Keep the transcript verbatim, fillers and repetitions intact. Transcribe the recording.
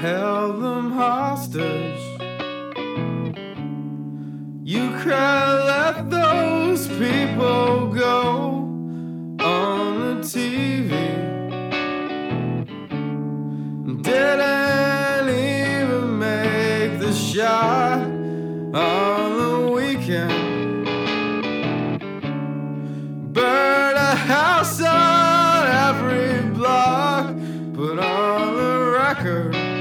held them hostage. Ukraine let those people go on the T V. Didn't even make the shot on the weekend. Burn a house on every block, put on the record